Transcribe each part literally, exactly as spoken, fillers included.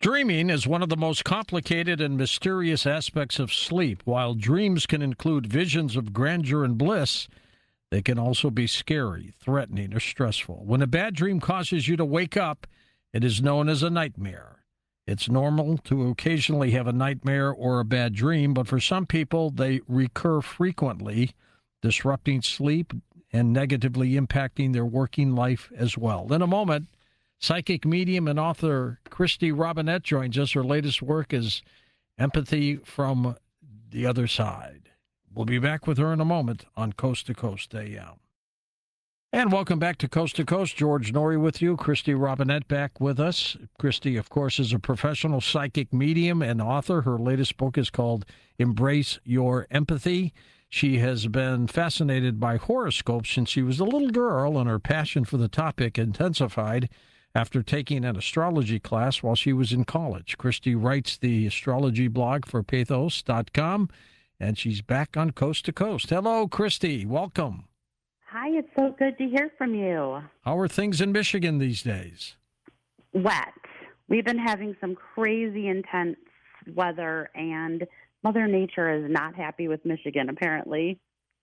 Dreaming is one of the most complicated and mysterious aspects of sleep. While dreams can include visions of grandeur and bliss, they can also be scary, threatening, or stressful. When a bad dream causes you to wake up, it is known as a nightmare. It's normal to occasionally have a nightmare or a bad dream, but for some people, they recur frequently, disrupting sleep and negatively impacting their working life as well. In a moment, psychic medium and author Christy Robinette joins us. Her latest work is Empathy from the Other Side. We'll be back with her in a moment on Coast to Coast A M. And welcome back to Coast to Coast. George Noory with you. Christy Robinette back with us. Christy, of course, is a professional psychic medium and author. Her latest book is called Embrace Your Empathy. She has been fascinated by horoscopes since she was a little girl, and her passion for the topic intensified after taking an astrology class while she was in college. Christy writes the astrology blog for pathos dot com, and she's back on Coast to Coast. Hello, Christy. Welcome. Hi, it's so good to hear from you. How are things in Michigan these days? Wet. We've been having some crazy intense weather, and Mother Nature is not happy with Michigan, apparently.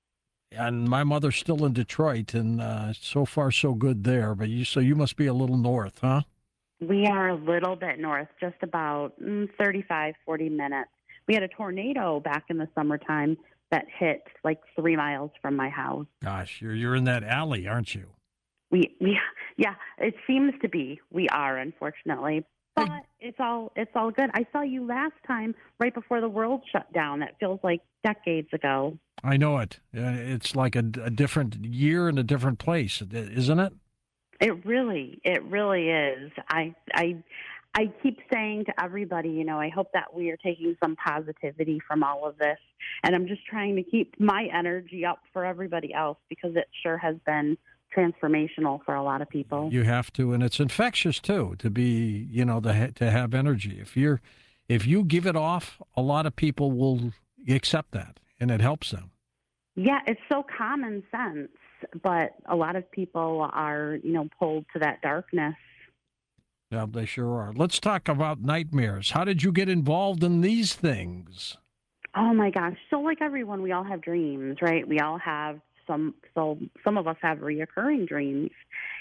And my mother's still in Detroit, and uh, so far so good there. But you, so you must be a little north, huh? We are a little bit north, just about mm, thirty-five, forty minutes. We had a tornado back in the summertime that hit like three miles from my house. Gosh, you're you're in that alley, aren't you? We we yeah, it seems to be. We are, unfortunately. But Hey. it's all it's all good. I saw you last time right before the world shut down. That feels like decades ago. I know it. Uh, It's like a, a different year and a different place, isn't it? It really, it really is. I, I, I keep saying to everybody, you know, I hope that we are taking some positivity from all of this, and I'm just trying to keep my energy up for everybody else because it sure has been transformational for a lot of people. You have to, and it's infectious too. To be, you know, to ha- to have energy. If you're, if you give it off, a lot of people will accept that, and it helps them. Yeah, it's so common sense, but a lot of people are, you know, pulled to that darkness. Yeah, they sure are. Let's talk about nightmares. How did you get involved in these things? Oh my gosh. So like everyone, we all have dreams, right? We all have some, so some of us have reoccurring dreams.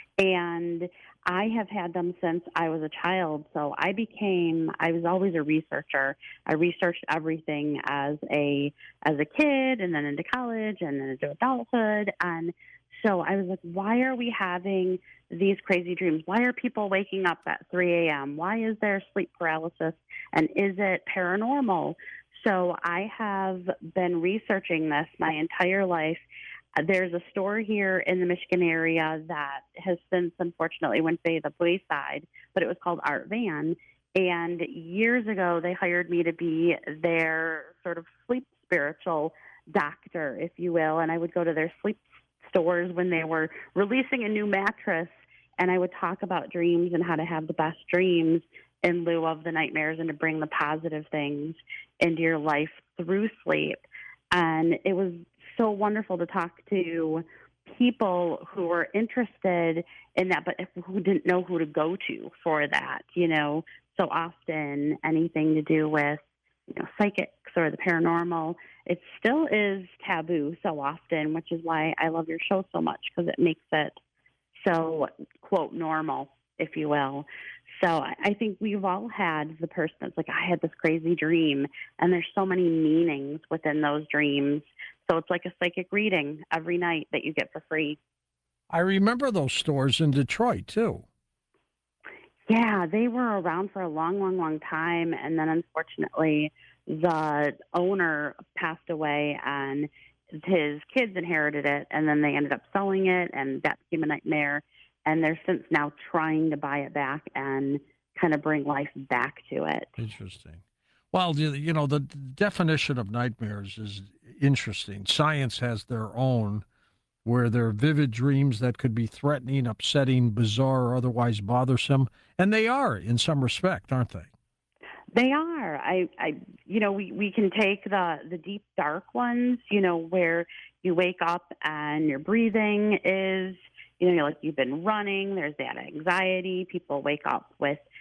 And I have had them since I was a child. So I became, I was always a researcher. I researched everything as a, as a kid and then into college and then into adulthood. And so I was like, why are we having these crazy dreams? Why are people waking up at three a.m.? Why is there sleep paralysis? And is it paranormal? So I have been researching this my entire life. There's a store here in the Michigan area that has since unfortunately went by the wayside, but it was called Art Van. And years ago, they hired me to be their sort of sleep spiritual doctor, if you will. And I would go to their sleep stores when they were releasing a new mattress, and I would talk about dreams and how to have the best dreams in lieu of the nightmares and to bring the positive things into your life through sleep. And it was so wonderful to talk to people who were interested in that, but who didn't know who to go to for that. You know, so often anything to do with, you know, psychics or the paranormal, it still is taboo so often, which is why I love your show so much, because it makes it so, quote, normal, if you will. So I I think we've all had the person that's like, I had this crazy dream, and there's so many meanings within those dreams. So it's like a psychic reading every night that you get for free. I remember those stores in Detroit too. Yeah, they were around for a long, long, long time. And then unfortunately, the owner passed away and his kids inherited it. And then they ended up selling it, and that became a nightmare. And they're since now trying to buy it back and kind of bring life back to it. Interesting. Well, you you know, the definition of nightmares is interesting. Science has their own, where they're vivid dreams that could be threatening, upsetting, bizarre, or otherwise bothersome. And they are in some respect, aren't they? They are. I, I, you know, we, we can take the, the deep, dark ones, you know, where you wake up and your breathing is, you know, you're like you've been running. There's that anxiety. People wake up with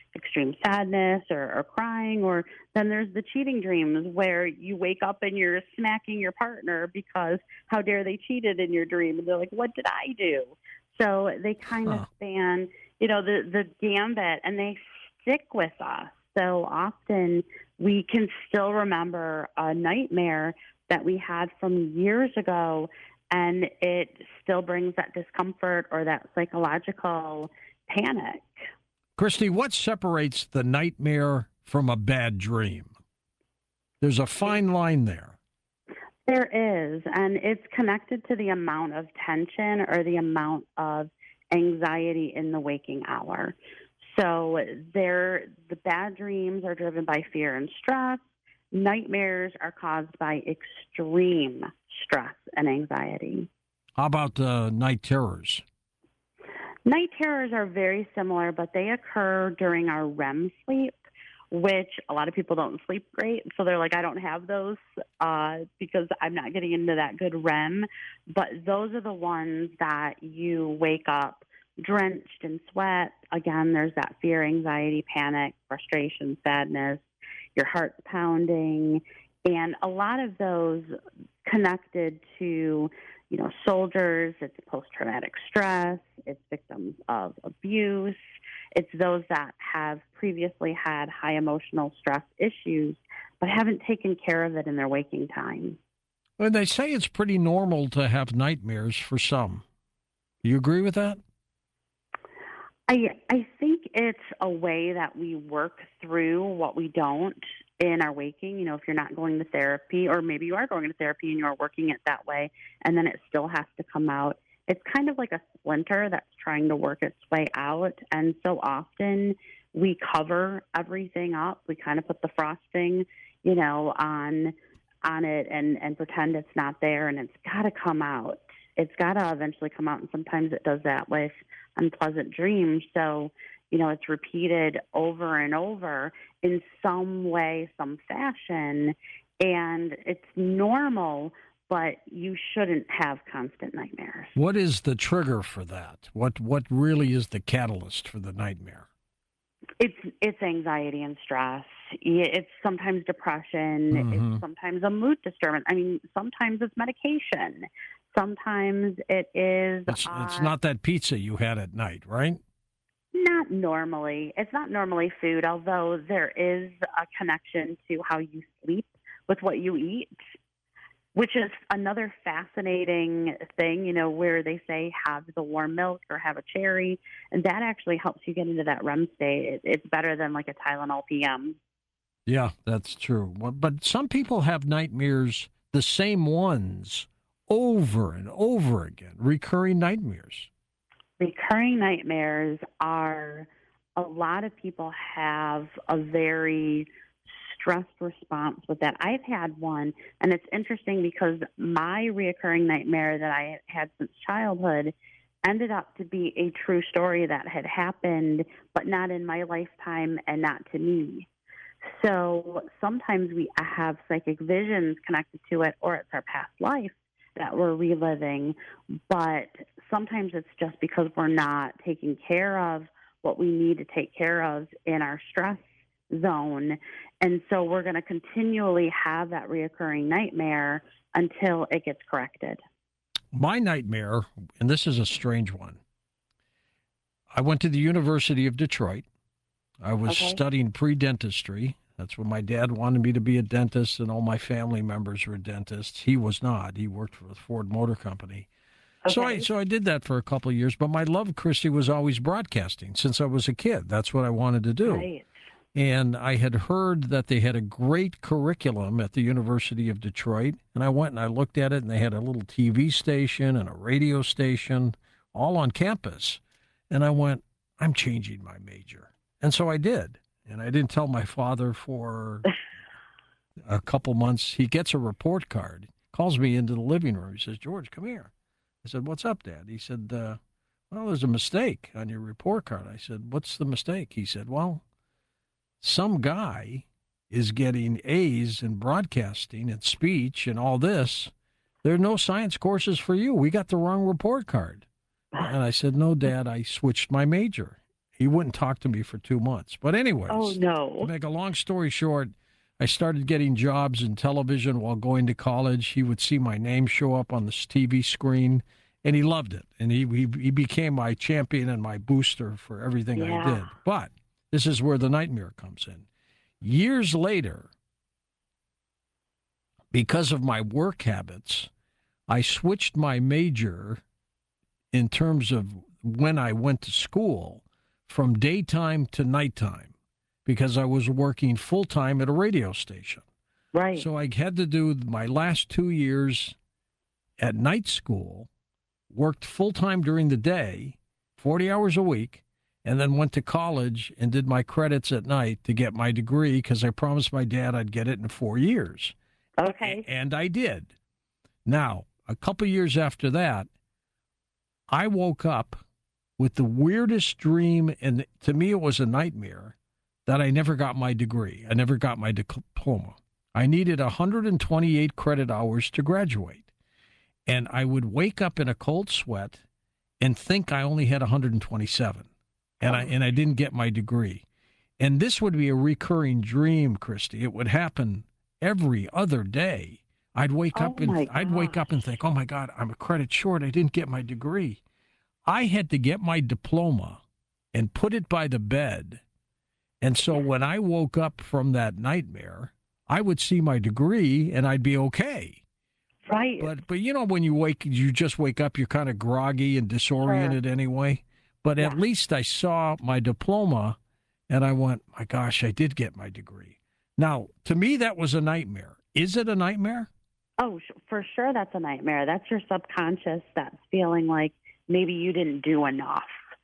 extreme sadness or, or crying, or then there's the cheating dreams where you wake up and you're smacking your partner because how dare they cheated in your dream, and they're like, what did I do? So they kind Huh. of span, you know, the, the gambit, and they stick with us. So often we can still remember a nightmare that we had from years ago, and it still brings that discomfort or that psychological panic. Christy, what separates the nightmare from a bad dream? There's a fine line there. There is, and it's connected to the amount of tension or the amount of anxiety in the waking hour. So there, the bad dreams are driven by fear and stress. Nightmares are caused by extreme stress and anxiety. How about uh, night terrors? Night terrors are very similar, but they occur during our R E M sleep, which a lot of people don't sleep great. So they're like, I don't have those uh, because I'm not getting into that good R E M. But those are the ones that you wake up drenched in sweat. Again, there's that fear, anxiety, panic, frustration, sadness, your heart's pounding. And a lot of those connected to, you know, soldiers, it's post-traumatic stress, it's victims of abuse, it's those that have previously had high emotional stress issues but haven't taken care of it in their waking time. Well, they say it's pretty normal to have nightmares for some. You agree with that? I I think it's a way that we work through what we don't in our waking. You know, if you're not going to therapy, or maybe you are going to therapy and you're working it that way, and then it still has to come out. It's kind of like a splinter that's trying to work its way out. And so often we cover everything up. We kind of put the frosting, you know, on on it and, and pretend it's not there, and it's got to come out. It's got to eventually come out, and sometimes it does that with unpleasant dreams. So, you know, it's repeated over and over in some way, some fashion, and it's normal, but you shouldn't have constant nightmares. What is the trigger for that? What what really is the catalyst for the nightmare? It's it's anxiety and stress. It's sometimes depression. Mm-hmm. It's sometimes a mood disturbance. I mean, sometimes it's medication. Sometimes it is. It's, uh, it's not that pizza you had at night, right? Not normally. It's not normally food, although there is a connection to how you sleep with what you eat, which is another fascinating thing, you know, where they say have the warm milk or have a cherry, and that actually helps you get into that R E M state. It, it's better than like a Tylenol P M. Yeah, that's true. Well, but some people have nightmares, the same ones, over and over again, recurring nightmares. Recurring nightmares are, a lot of people have a very stressed response with that. I've had one, and it's interesting because my reoccurring nightmare that I had since childhood ended up to be a true story that had happened, but not in my lifetime and not to me. So sometimes we have psychic visions connected to it, or it's our past life that we're reliving, but sometimes it's just because we're not taking care of what we need to take care of in our stress zone. And so we're going to continually have that reoccurring nightmare until it gets corrected. My nightmare, and this is a strange one, I went to the University of Detroit. I was Okay. studying pre-dentistry. That's when my dad wanted me to be a dentist, and all my family members were dentists. He was not. He worked for the Ford Motor Company. So I Okay. so I did that for a couple of years, but my love, Christy, was always broadcasting since I was a kid. That's what I wanted to do. Right. And I had heard that they had a great curriculum at the University of Detroit. And I went and I looked at it, and they had a little T V station and a radio station all on campus. And I went, I'm changing my major. And so I did. And I didn't tell my father for a couple months. He gets a report card, calls me into the living room. He says, George, come here. I said, what's up, Dad? He said, uh, well, there's a mistake on your report card. I said, what's the mistake? He said, well, some guy is getting A's in broadcasting and speech and all this. There are no science courses for you. We got the wrong report card. And I said, no, Dad, I switched my major. He wouldn't talk to me for two months. But anyways, Oh, no. to make a long story short, I started getting jobs in television while going to college. He would see my name show up on the T V screen, and he loved it. And he he, he became my champion and my booster for everything Yeah. I did. But this is where the nightmare comes in. Years later, because of my work habits, I switched my major in terms of when I went to school from daytime to nighttime, because I was working full-time at a radio station. Right. So I had to do my last two years at night school, worked full-time during the day, forty hours a week, and then went to college and did my credits at night to get my degree because I promised my dad I'd get it in four years. Okay. A- And I did. Now, a couple years after that, I woke up with the weirdest dream, and to me it was a nightmare, that I never got my degree. I never got my diploma. I needed one hundred twenty-eight credit hours to graduate. And I would wake up in a cold sweat and think I only had one hundred twenty-seven. And I and I didn't get my degree. And this would be a recurring dream, Christy. It would happen every other day. I'd wake Oh, up and my I'd wake up and gosh. think, "Oh my God, I'm a credit short. I didn't get my degree." I had to get my diploma and put it by the bed. And so when I woke up from that nightmare, I would see my degree and I'd be okay. Right. But but you know, when you wake, you just wake up, you're kind of groggy and disoriented anyway. But at Yeah. least I saw my diploma, and I went, "My gosh, I did get my degree." Now, to me, that was a nightmare. Is it a nightmare? Oh, sh- for sure that's a nightmare. That's your subconscious that's feeling like maybe you didn't do enough.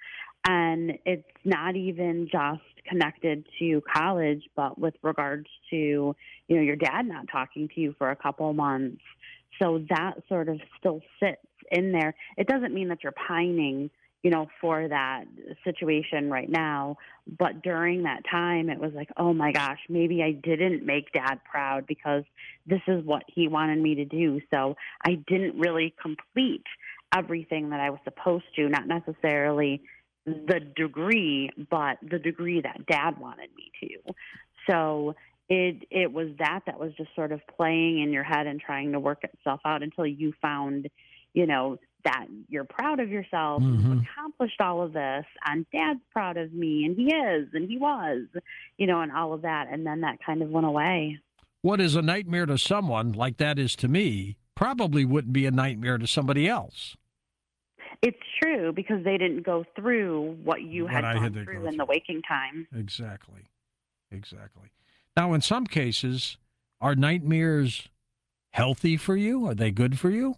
And it's not even just connected to college, but with regards to, you know, your dad not talking to you for a couple months. So that sort of still sits in there. It doesn't mean that you're pining, you know, for that situation right now. But during that time, it was like, oh my gosh, maybe I didn't make dad proud because this is what he wanted me to do. So I didn't really complete everything that I was supposed to, not necessarily the degree, but the degree that dad wanted me to. So it it was that that was just sort of playing in your head and trying to work itself out until you found, you know, that you're proud of yourself, Mhm. you've accomplished all of this, and dad's proud of me, and he is, and he was, you know, and all of that. And then that kind of went away. What is a nightmare to someone like that is to me probably wouldn't be a nightmare to somebody else. It's true because they didn't go through what you What had I gone had to through go in the through. waking time. Exactly. Exactly. Now, in some cases, are nightmares healthy for you? Are they good for you?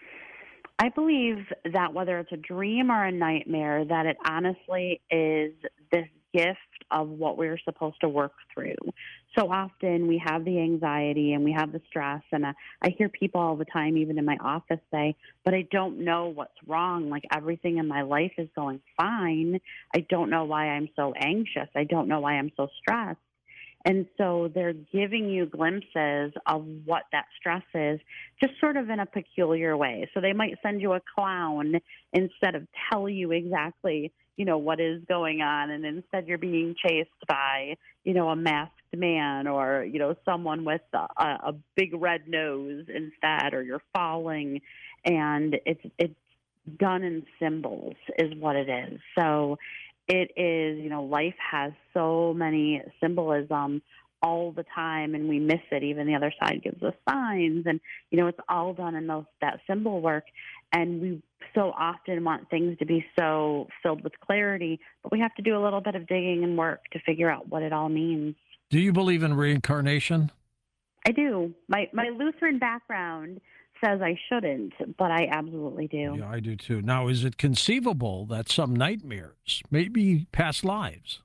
I believe that whether it's a dream or a nightmare, that it honestly is this gift of what we're supposed to work through. So often we have the anxiety and we have the stress, and uh, I hear people all the time, even in my office, say, but I don't know what's wrong. Like everything in my life is going fine. I don't know why I'm so anxious. I don't know why I'm so stressed. And so they're giving you glimpses of what that stress is, just sort of in a peculiar way. So they might send you a clown instead of tell you exactly, you know, what is going on. And instead you're being chased by, you know, a masked man or, you know, someone with a, a big red nose instead, or you're falling. And it's, it's done in symbols is what it is. So it is, you know, life has so many symbolism all the time, and we miss it. Even the other side gives us signs, and, you know, it's all done in those, that symbol work. And we so often want things to be so filled with clarity, but we have to do a little bit of digging and work to figure out what it all means. Do you believe in reincarnation? I do. My, my Lutheran background says I shouldn't, but I absolutely do. Yeah, I do too. Now, is it conceivable that some nightmares may be past lives?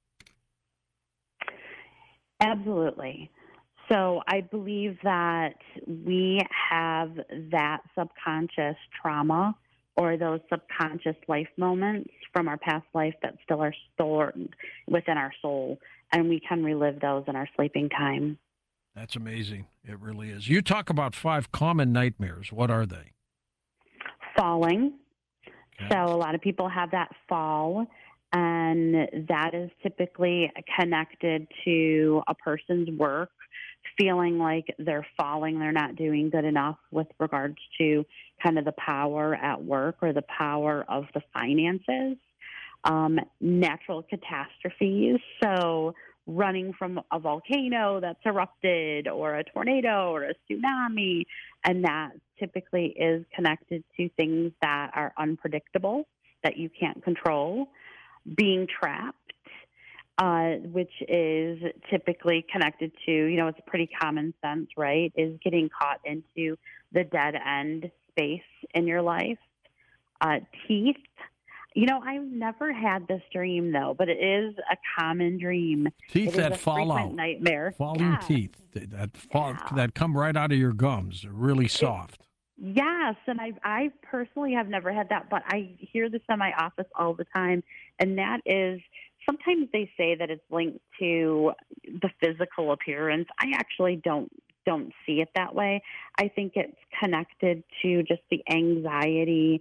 Absolutely. So I believe that we have that subconscious trauma or those subconscious life moments from our past life that still are stored within our soul, and we can relive those in our sleeping time. That's amazing. It really is. You talk about five common nightmares. What are they? Falling. Okay. So a lot of people have that fall, And that is typically connected to a person's work, feeling like they're falling, they're not doing good enough with regards to kind of the power at work or the power of the finances. Um, natural catastrophes, so running from a volcano that's erupted or a tornado or a tsunami, and that typically is connected to things that are unpredictable, that you can't control. Being trapped, uh, which is typically connected to, you know, it's pretty common sense, right, is getting caught into the dead end space in your life. Uh, teeth. You know, I've never had this dream, though, but it is a common dream. Teeth It is that a fall frequent out. nightmare. Falling Yeah. teeth that that, fall, Yeah. that come right out of your gums. They're really soft. Yes, and I I personally have never had that, but I hear this in my office all the time, and that is sometimes they say that it's linked to the physical appearance. I actually don't don't see it that way. I think it's connected to just the anxiety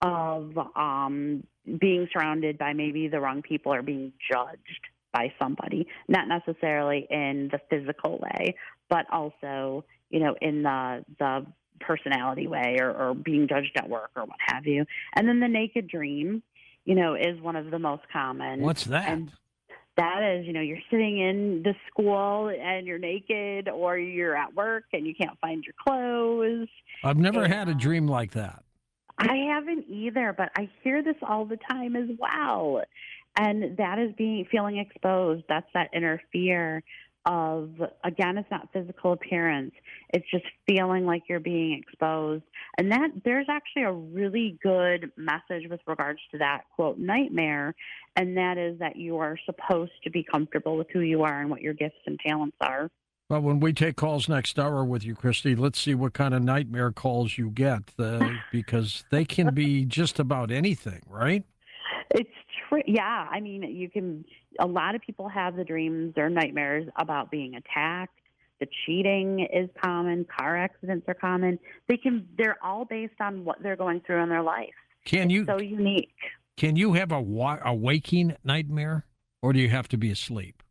of um, being surrounded by maybe the wrong people or being judged by somebody, not necessarily in the physical way, but also, you know, in the the personality way or, or being judged at work or what have you. And then the naked dream, you know, is one of the most common. What's that? And that is, you know, you're sitting in the school and you're naked, or you're at work and you can't find your clothes. I've never and, had a dream like that. I haven't either, but I hear this all the time as well. And that is being feeling exposed. That's that inner fear of, again, it's not physical appearance. It's just feeling like you're being exposed. And that there's actually a really good message with regards to that quote nightmare. And that is that you are supposed to be comfortable with who you are and what your gifts and talents are. Well, when we take calls next hour with you, Christy, let's see what kind of nightmare calls you get, uh, because they can be just about anything, right? It's true. Yeah. I mean, you can, a lot of people have the dreams or nightmares about being attacked. The cheating is common. Car accidents are common. They can, they're all based on what they're going through in their life. Can you, So unique. can you have a, wa- a waking nightmare, or do you have to be asleep?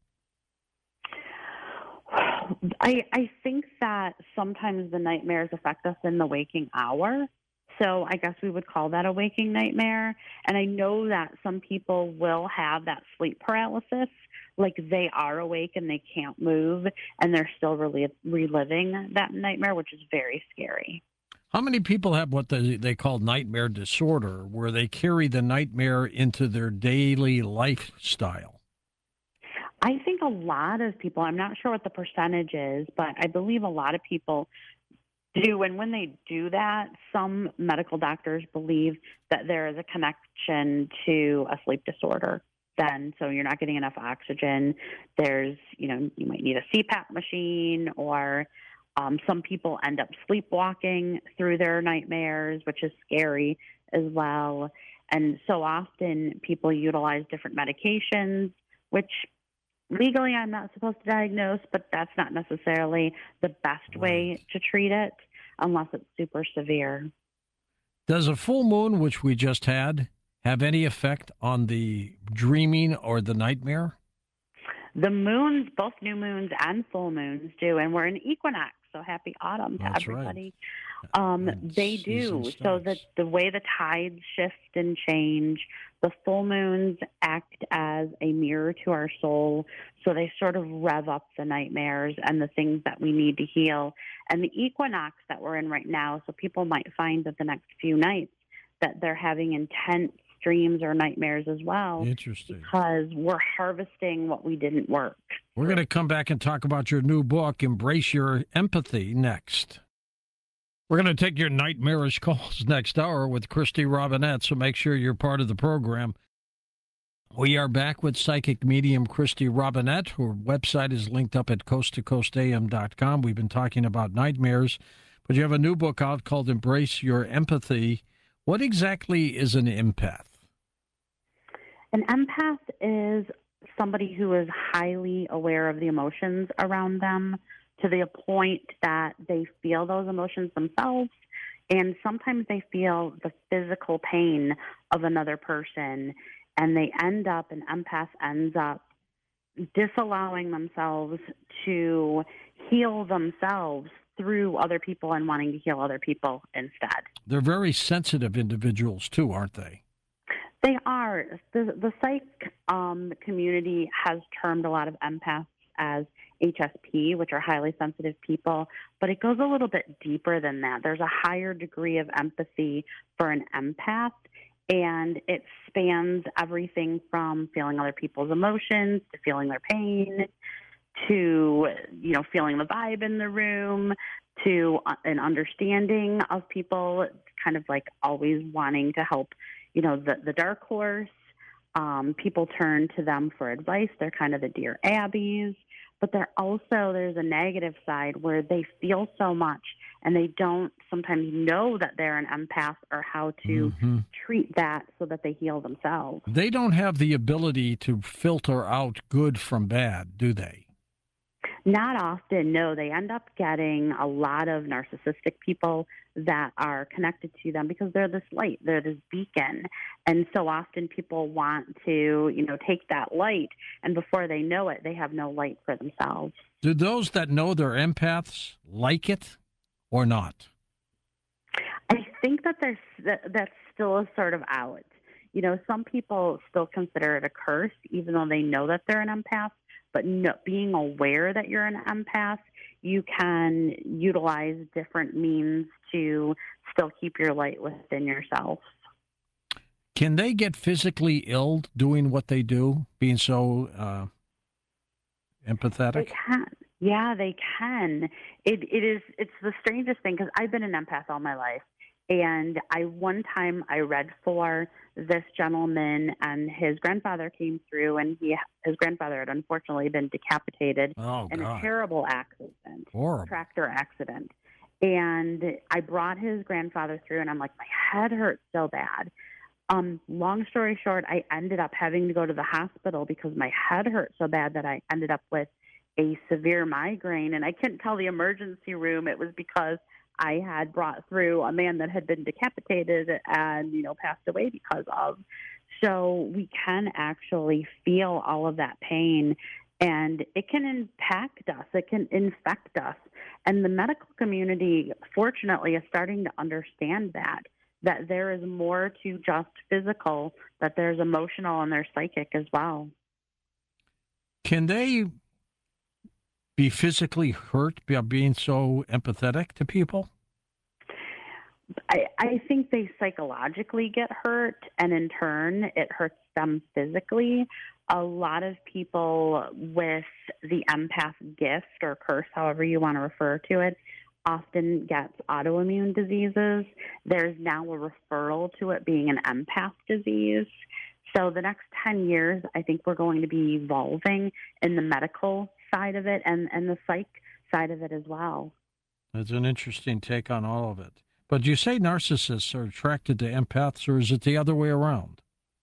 I, I think that sometimes the nightmares affect us in the waking hour. So I guess we would call that a waking nightmare. And I know that some people will have that sleep paralysis, like they are awake and they can't move and they're still rel- reliving that nightmare, which is very scary. How many people have what they, they call nightmare disorder, where they carry the nightmare into their daily lifestyle? I think a lot of people, I'm not sure what the percentage is, but I believe a lot of people do. And when they do that, some medical doctors believe that there is a connection to a sleep disorder. Then, so you're not getting enough oxygen. There's, you know, you might need a C PAP machine, or um, some people end up sleepwalking through their nightmares, which is scary as well. And so often people utilize different medications, which legally I'm not supposed to diagnose, but that's not necessarily the best way Right. to treat it unless it's super severe. Does a full moon, which we just had, have any effect on the dreaming or the nightmare? The moons, both new moons and full moons do, and we're in equinox, so happy autumn to That's right. everybody. Um, And they season do, so that starts. the way the tides shift and change, the full moons act as a mirror to our soul, so they sort of rev up the nightmares and the things that we need to heal. And the equinox that we're in right now, so people might find that the next few nights that they're having intense dreams or nightmares as well, Interesting. because we're harvesting what we didn't work. We're going to come back and talk about your new book, Embrace Your Empathy, next. We're going to take your nightmarish calls next hour with Christy Robinette, so make sure you're part of the program. We are back with psychic medium Christy Robinette. Her website is linked up at coast to coast a m dot com. We've been talking about nightmares, but you have a new book out called Embrace Your Empathy. What exactly is an empath? An empath is somebody who is highly aware of the emotions around them to the point that they feel those emotions themselves, and sometimes they feel the physical pain of another person. and they end up, an empath ends up disallowing themselves to heal themselves through other people and wanting to heal other people instead. They're very sensitive individuals too, aren't they? They are. The, the psych um, community has termed a lot of empaths as H S P, which are highly sensitive people, but it goes a little bit deeper than that. There's a higher degree of empathy for an empath, and it spans everything from feeling other people's emotions to feeling their pain to, you know, feeling the vibe in the room to an understanding of people, kind of like always wanting to help, you know, the, the dark horse. Um, people turn to them for advice. They're kind of the Dear Abbeys. But they're also, there's a negative side where they feel so much and they don't sometimes know that they're an empath or how to Mm-hmm. treat that so that they heal themselves. They don't have the ability to filter out good from bad, do they? Not often, no. They end up getting a lot of narcissistic people that are connected to them because they're this light, they're this beacon. And so often people want to, you know, take that light, and before they know it, they have no light for themselves. Do those that know they're empaths like it or not? I think that there's that, that's still a sort of out. You know, some people still consider it a curse, even though they know that they're an empath. But no, being aware that you're an empath, you can utilize different means to still keep your light within yourself. Can they get physically ill doing what they do, being so uh, empathetic? They can. Yeah, they can. It it is. It's the strangest thing because I've been an empath all my life, and I one time I read for this gentleman, and his grandfather came through, and he his grandfather had unfortunately been decapitated Oh, in God. a terrible accident, Horrible. tractor accident. And I brought his grandfather through, and I'm like, my head hurts so bad. Um, long story short, I ended up having to go to the hospital because my head hurt so bad that I ended up with a severe migraine, and I couldn't tell the emergency room it was because I had brought through a man that had been decapitated and, you know, passed away because of. So we can actually feel all of that pain, and it can impact us. It can infect us. And the medical community, fortunately, is starting to understand that, that there is more to just physical, that there's emotional and there's psychic as well. Can they be physically hurt by being so empathetic to people? I, I think they psychologically get hurt, and in turn, it hurts them physically. A lot of people with the empath gift or curse, however you want to refer to it, often gets autoimmune diseases. There's now a referral to it being an empath disease. So the next ten years, I think we're going to be evolving in the medical side of it and, and the psych side of it as well. That's an interesting take on all of it. But you say narcissists are attracted to empaths, or is it the other way around?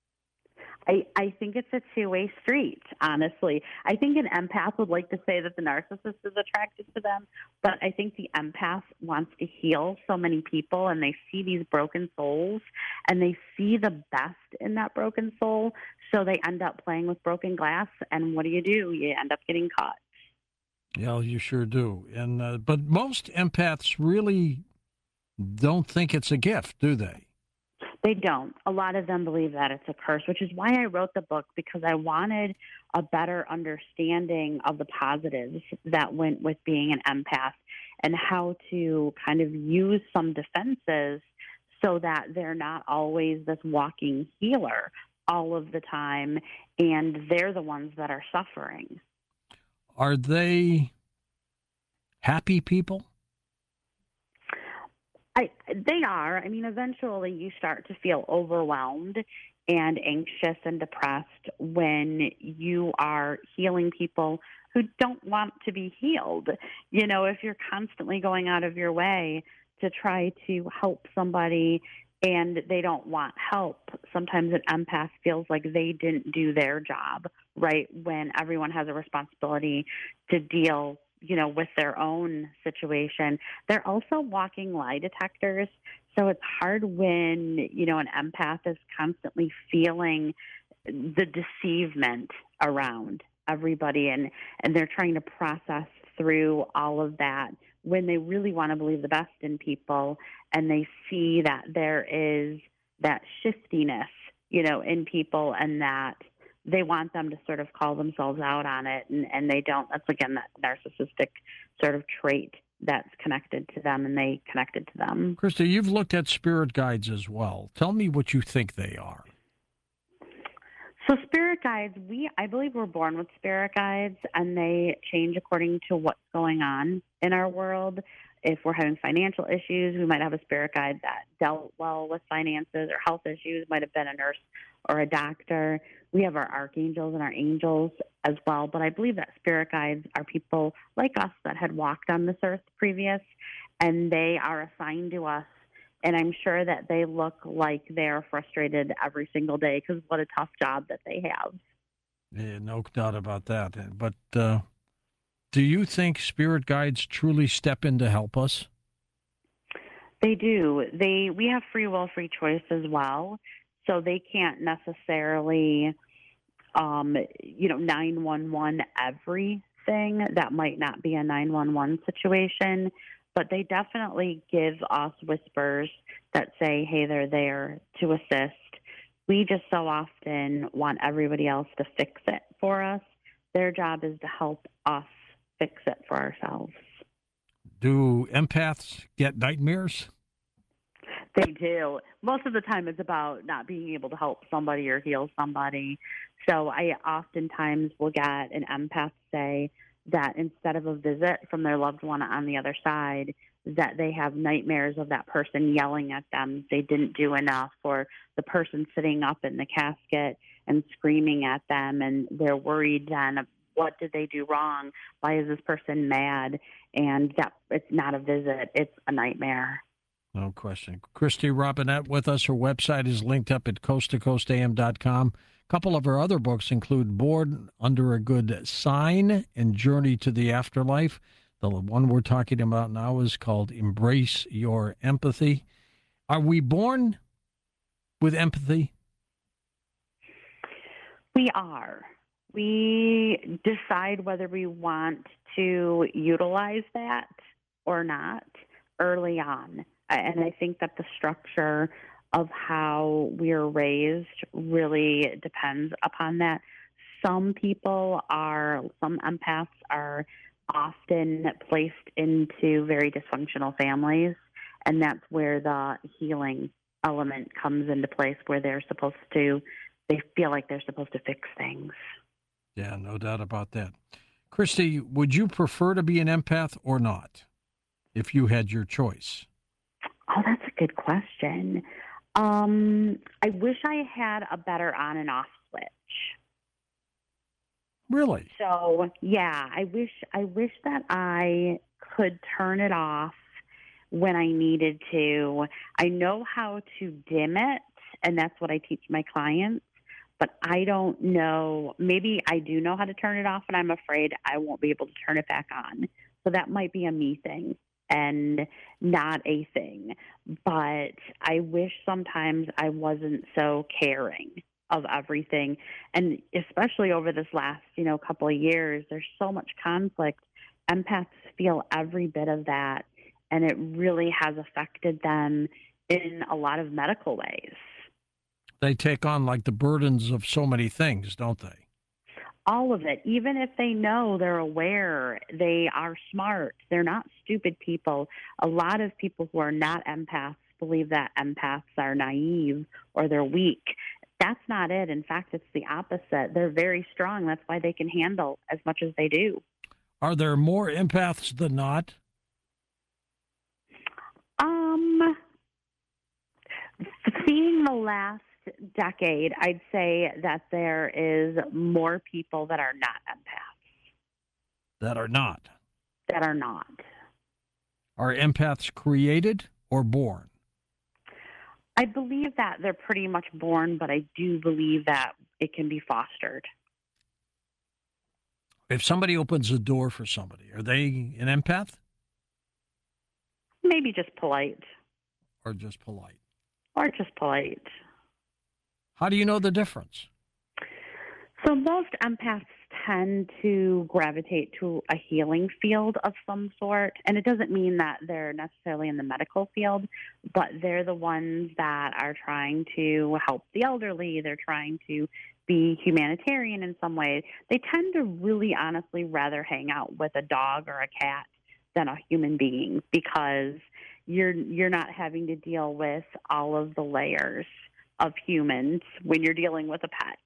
I, I think it's a two-way street, honestly. I think an empath would like to say that the narcissist is attracted to them, but I think the empath wants to heal so many people, and they see these broken souls, and they see the best in that broken soul, so they end up playing with broken glass, and what do you do? You end up getting caught. Yeah, you sure do. And uh, but most empaths really don't think it's a gift, do they? They don't. A lot of them believe that it's a curse, which is why I wrote the book, because I wanted a better understanding of the positives that went with being an empath and how to kind of use some defenses so that they're not always this walking healer all of the time, and they're the ones that are suffering. Are they happy people? I, they are. I mean, eventually you start to feel overwhelmed and anxious and depressed when you are healing people who don't want to be healed. You know, if you're constantly going out of your way to try to help somebody and they don't want help, sometimes an empath feels like they didn't do their job, right, when everyone has a responsibility to deal you know, with their own situation. They're also walking lie detectors. So it's hard when, you know, an empath is constantly feeling the deceivement around everybody, and, and they're trying to process through all of that when they really want to believe the best in people, and they see that there is that shiftiness, you know, in people, and that they want them to sort of call themselves out on it, and, and they don't. That's, again, that narcissistic sort of trait that's connected to them, and they connected to them. Christy, you've looked at spirit guides as well. Tell me what you think they are. So spirit guides, we I believe we're born with spirit guides, and they change according to what's going on in our world. If we're having financial issues, we might have a spirit guide that dealt well with finances or health issues, might have been a nurse or a doctor. We have our archangels and our angels as well, but I believe that spirit guides are people like us that had walked on this earth previous, and they are assigned to us. And I'm sure that they look like they're frustrated every single day, because what a tough job that they have. Yeah, no doubt about that. But uh, do you think spirit guides truly step in to help us? They do. They we have free will, free choice as well, so they can't necessarily, um, you know, nine one one everything. That might not be a nine one one situation. But they definitely give us whispers that say, hey, they're there to assist. We just so often want everybody else to fix it for us. Their job is to help us fix it for ourselves. Do empaths get nightmares? They do. Most of the time it's about not being able to help somebody or heal somebody. So I oftentimes will get an empath say that instead of a visit from their loved one on the other side, that they have nightmares of that person yelling at them they didn't do enough, or the person sitting up in the casket and screaming at them, and they're worried then, what did they do wrong? Why is this person mad? And that it's not a visit, it's a nightmare. No question. Christy Robinette with us. Her website is linked up at coast to coast a m dot com. A couple of her other books include Born Under a Good Sign and Journey to the Afterlife. The one we're talking about now is called Embrace Your Empathy. Are we born with empathy? We are. We decide whether we want to utilize that or not early on. And I think that the structure of how we're raised really depends upon that. Some people are, some empaths are often placed into very dysfunctional families, and that's where the healing element comes into place, where they're supposed to, they feel like they're supposed to fix things. Yeah, no doubt about that. Christy, would you prefer to be an empath or not, if you had your choice? Oh, that's a good question. Um, I wish I had a better on and off switch. Really? So yeah, I wish I wish that I could turn it off when I needed to. I know how to dim it, and that's what I teach my clients. But I don't know. Maybe I do know how to turn it off, and I'm afraid I won't be able to turn it back on. So that might be a me thing and not a thing. But I wish sometimes I wasn't so caring of everything. And especially over this last, you know, couple of years, there's so much conflict. Empaths feel every bit of that, and it really has affected them in a lot of medical ways. They take on like the burdens of so many things, don't they? All of it. Even if they know, they're aware, they are smart, they're not stupid people. A lot of people who are not empaths believe that empaths are naive or they're weak. That's not it. In fact, it's the opposite. They're very strong. That's why they can handle as much as they do. Are there more empaths than not? Um, seeing the last decade, I'd say that there is more people that are not empaths. That are not? That are not. Are empaths created or born? I believe that they're pretty much born, but I do believe that it can be fostered. If somebody opens a door for somebody, are they an empath? Maybe just polite. Or just polite? Or just polite. How do you know the difference? So most empaths tend to gravitate to a healing field of some sort. And it doesn't mean that they're necessarily in the medical field, but they're the ones that are trying to help the elderly. They're trying to be humanitarian in some way. They tend to really honestly rather hang out with a dog or a cat than a human being because you're you're not having to deal with all of the layers of humans when you're dealing with a pet.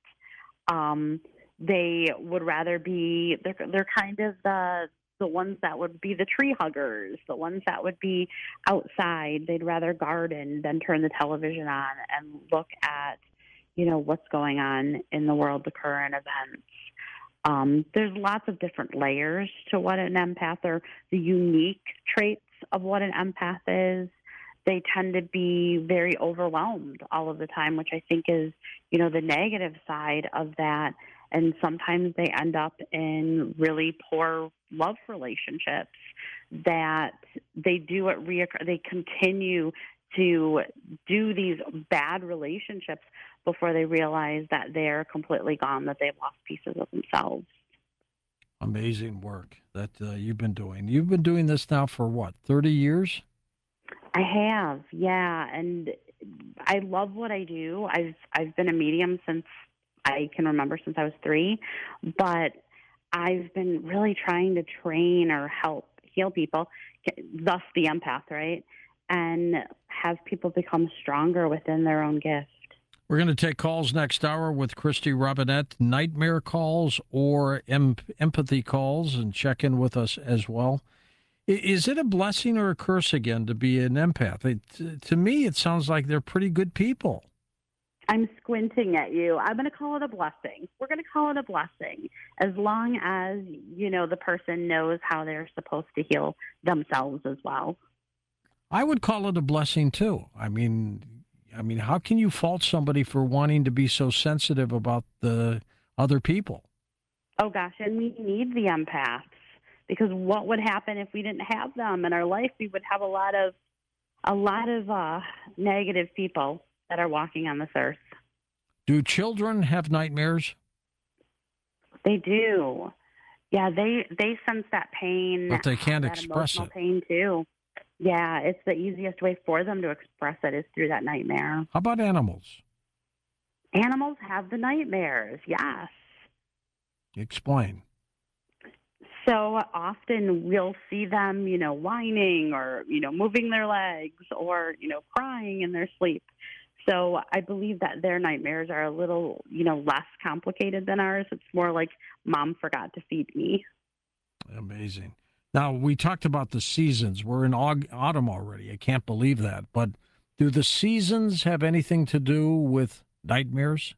Um, they would rather be they're they're kind of the the ones that would be the tree huggers, the ones that would be outside. They'd rather garden than turn the television on and look at, you know, what's going on in the world, the current events. Um, there's lots of different layers to what an empath or the unique traits of what an empath is. They tend to be very overwhelmed all of the time, which I think is, you know, the negative side of that. And sometimes they end up in really poor love relationships that they do it, reoccur- they continue to do these bad relationships before they realize that they're completely gone, that they've lost pieces of themselves. Amazing work that uh, you've been doing. You've been doing this now for what, thirty years? I have, yeah, and I love what I do. I've I've been a medium since I can remember, since I was three, but I've been really trying to train or help heal people, thus the empath, right? And have people become stronger within their own gift. We're going to take calls next hour with Christy Robinette, nightmare calls or em- empathy calls, and check in with us as well. Is it a blessing or a curse again to be an empath? It, to me, it sounds like they're pretty good people. I'm squinting at you. I'm going to call it a blessing. We're going to call it a blessing as long as, you know, the person knows how they're supposed to heal themselves as well. I would call it a blessing too. I mean, I mean, how can you fault somebody for wanting to be so sensitive about the other people? Oh gosh, and we need the empaths, because what would happen if we didn't have them in our life? We would have a lot of a lot of uh, negative people that are walking on this earth. Do children have nightmares? They do. Yeah, they they sense that pain, but they can't that express emotional it. pain too. Yeah, it's the easiest way for them to express it is through that nightmare. How about animals? Animals have the nightmares, yes. Explain. So often we'll see them, you know, whining or, you know, moving their legs or, you know, crying in their sleep. So I believe that their nightmares are a little, you know, less complicated than ours. It's more like mom forgot to feed me. Amazing. Now, we talked about the seasons. We're in aug- autumn already. I can't believe that. But do the seasons have anything to do with nightmares?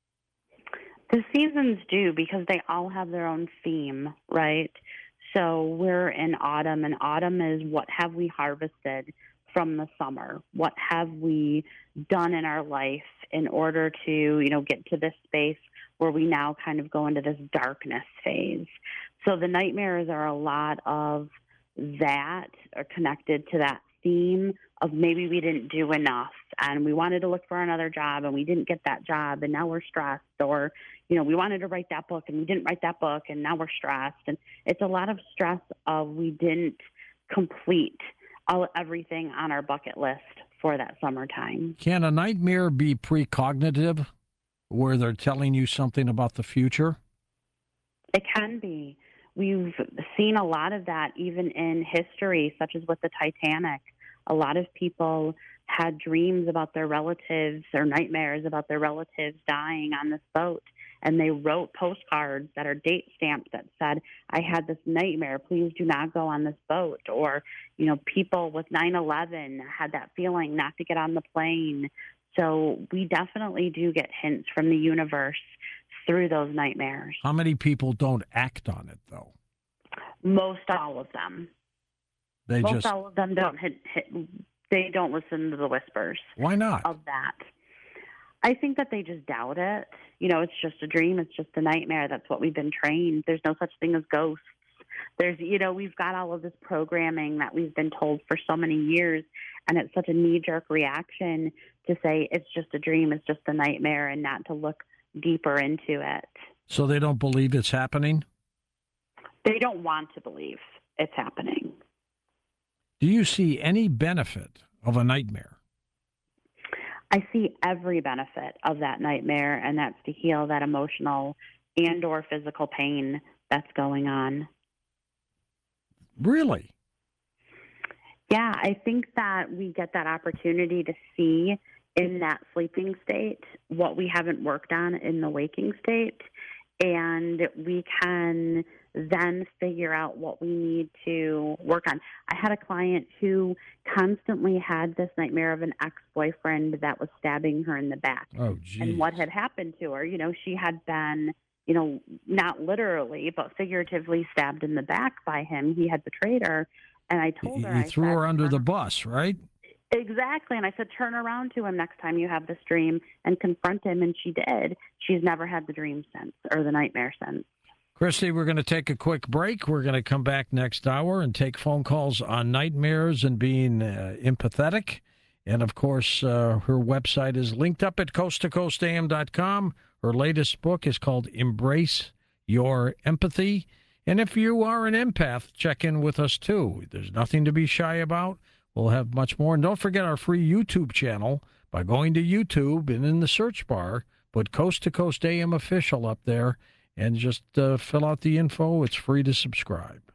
The seasons do, because they all have their own theme, right? So we're in autumn, and autumn is what have we harvested from the summer? What have we done in our life in order to, you know, get to this space where we now kind of go into this darkness phase? So the nightmares are a lot of that, are connected to that theme of maybe we didn't do enough and we wanted to look for another job and we didn't get that job and now we're stressed, or, you know, we wanted to write that book and we didn't write that book and now we're stressed. And it's a lot of stress of we didn't complete all everything on our bucket list for that summertime. Can a nightmare be precognitive, where they're telling you something about the future? It can be. We've seen a lot of that even in history, such as with the Titanic. A lot of people had dreams about their relatives or nightmares about their relatives dying on this boat. And they wrote postcards that are date stamped that said, I had this nightmare, please do not go on this boat. Or, you know, people with nine eleven had that feeling not to get on the plane. So we definitely do get hints from the universe through those nightmares. How many people don't act on it, though? Most all of them. They Most just... all of them don't hit, hit, they don't listen to the whispers. Why not? Of that. I think that they just doubt it. You know, it's just a dream. It's just a nightmare. That's what we've been trained. There's no such thing as ghosts. There's, you know, we've got all of this programming that we've been told for so many years, and it's such a knee-jerk reaction to say it's just a dream, it's just a nightmare, and not to look deeper into it. So they don't believe it's happening? They don't want to believe it's happening. Do you see any benefit of a nightmare? I see every benefit of that nightmare, and that's to heal that emotional and or physical pain that's going on. Really? Yeah, I think that we get that opportunity to see in that sleeping state what we haven't worked on in the waking state, and we can then figure out what we need to work on. I had a client who constantly had this nightmare of an ex-boyfriend that was stabbing her in the back. Oh, geez. And what had happened to her, you know, she had been, you know, not literally, but figuratively stabbed in the back by him. He had betrayed her. And I told her, You I threw said, her under the bus, right? Exactly. And I said, turn around to him next time you have this dream and confront him. And she did. She's never had the dream since, or the nightmare since. Christy, we're going to take a quick break. We're going to come back next hour and take phone calls on nightmares and being uh, empathetic. And, of course, uh, her website is linked up at coast to coast a m dot com. Her latest book is called Embrace Your Empathy. And if you are an empath, check in with us, too. There's nothing to be shy about. We'll have much more. And don't forget our free YouTube channel by going to YouTube and in the search bar, put Coast to Coast A M Official up there and just uh, fill out the info. It's free to subscribe.